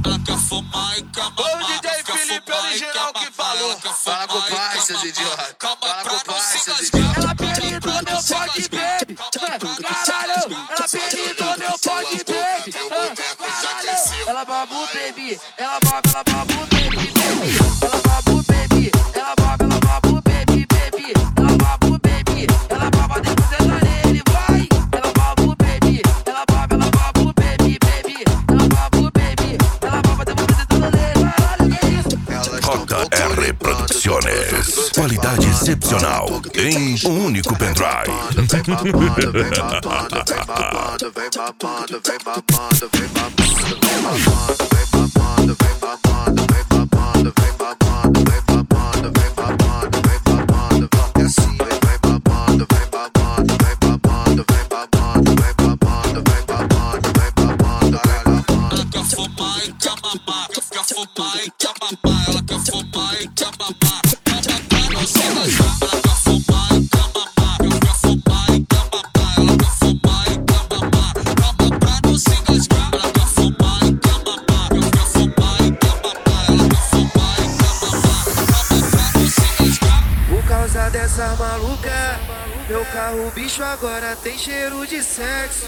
ela quer fumar e quer mamar. O DJ Felipe original que falou. Fala com o pai, seus idiotas. Fala com o pai, seus idiotas. Ela apelidou meu funk baby. Caralho, ela apelidou meu funk baby. Caralho, ela babu baby. Ela babu baby, baby. Ela babu baby. Ela babu baby, baby. Ela babu baby. Ela baba depois ela nele, vai. Ela babu baby. Ela babu baby, baby. Ela babu baby. Ela baba depois ela nele. Caralho, que isso? JR Produções. Qualidade excepcional em um único pendrive. Vem babando, vem babando, vem babando, vem babando, vem babando, vem babando, vem babando, vem babando, vem babando, vem babando, vem babando, vem babando, vem babando, vem babando, vai assim, vem babando, vem babando, vem babando, vem babando, vem babando, vem babando, vem babando, ela quer fumar e quer mamar, quer fumar e quer mamar, ela quer fumar e quer mamar. Ela quer fumar e quer mamar, quer fumar e quer mamar, ela quer fumar e quer mamar. Calma pra não se engasgar. Ela quer fumar e quer mamar, quer fumar e quer mamar, ela quer fumar e quer mamar. Calma pra não se engasgar. Por causa dessa maluca, meu carro bicho agora tem cheiro de sexo.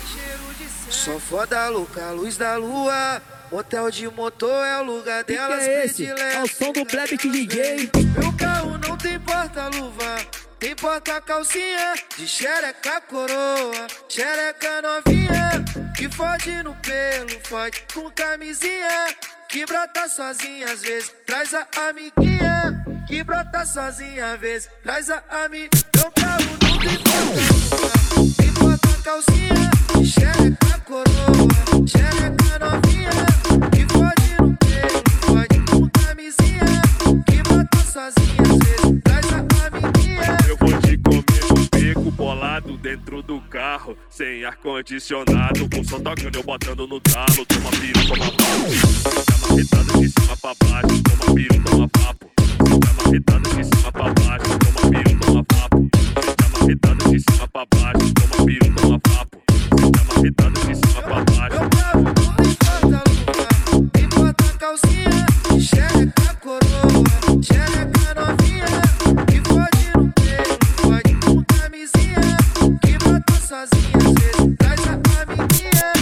Só foda louca, luz da lua. Motel de motor é o lugar delas predileto. É o som do Black DJ. Meu carro não tem porta-luva, tem porta-calcinha. De xereca coroa, xereca novinha. Que fode no pelo, fode com camisinha. Que brota sozinha às vezes, traz a amiguinha. Que brota sozinha às vezes, traz a amiga. Meu carro não tem porta-luva, tem porta-calcinha. De xereca coroa, xereca novinha. Que fode no pelo, fode com camisinha. Que brota sozinha às vezes, traz a amiguinha. Eu vou te comer no beco, bolado dentro do carro, sem ar-condicionado, com som tocando, eu botando no talo. Toma piru, toma papo, tá marretado de cima pra baixo. Toma piru, toma papo, tá marretado de cima pra baixo. Toma piru, toma papo, tá marretado de cima pra baixo. Toma piru, toma papo, tá marretado de cima pra baixo. Meu carro não tem porta-luva, tem porta-calcinha. Xereca coroa, xereca novinha. Que fode no pelo, fode com camisinha. Que brota sozinha às vezes, traz a amiguinha.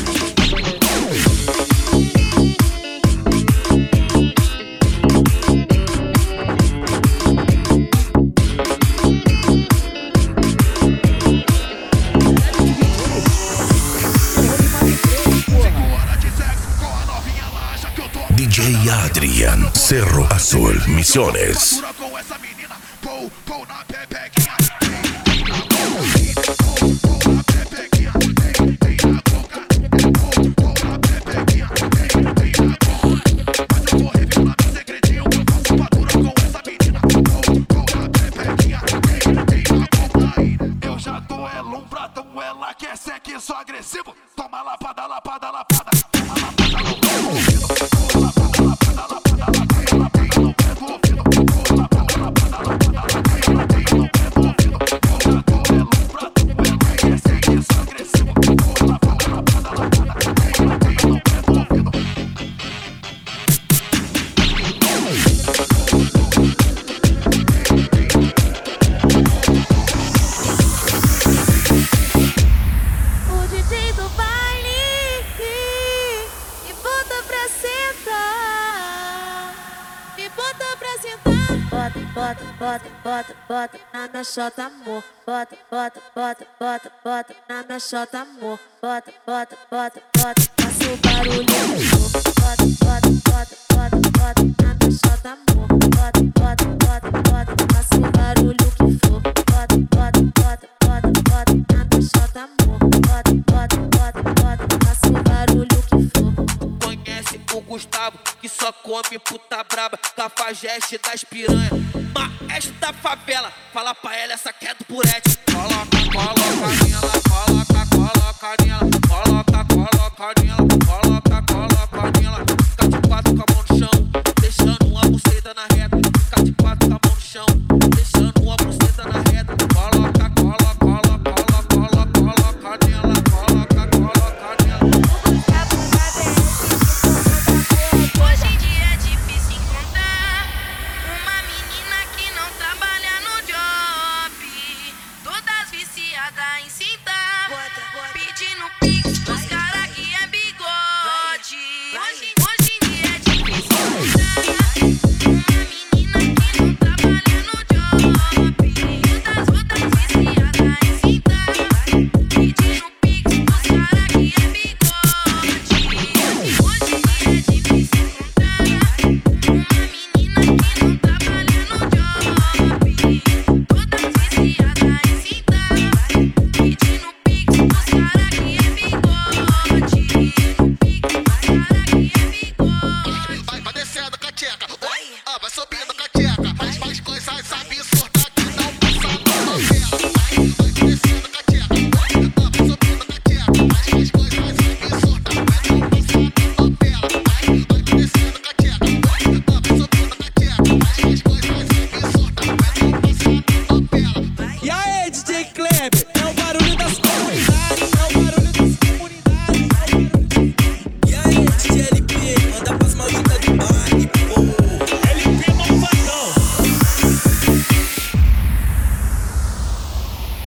DJ Adrian, Cerro Azul, Misiones. Eu já tô lumbrado, ela quer sexo agressivo. Toma lapada, lapada, lapada. Toma lapada no pé do ouvido. Lapada, lapada, lapada, lapada, lapada no pé do ouvido. Lapada, lapada, lapada, lapada, lapada no pé do ouvido. Eu já tô lumbrado, ela quer sexo agressivo. Lapada, lapada, lapada, lapada, lapada no pé do ouvido. O DJ do baile me bota pra sentar, me bota pra sentar. Bota, bota, bota, bota, bota na minha chota, amor. Bota, bota, bota, bota, bota na minha chota, amor. Bota, bota, bota, bota, faça o barulho. Bota, bota, bota, bota, bota na minha chota, amor. Bota, bota, bota, bota, faça o barulho que for. Bota, bota, bota, bota, bota na minha chota, amor. Bota, bota, bota, bota, faça o barulho que for. Conhece o Gustavo, que só come puta braba. Cafajeste das piranha, maestro da favela. Fala pra ela, essa que é do Purete. Coloca, coloca nela, coloca, coloca nela. Coloca, coloca nela, coloca, coloca nela. Fica de quatro com a mão no chão, deixando uma buceta na reta. Fica de quatro com a mão no chão, deixando uma buceta na reta. Coloca, coloca, coloca, coloca, coloca nela. Coloca, coloca nela. hoje em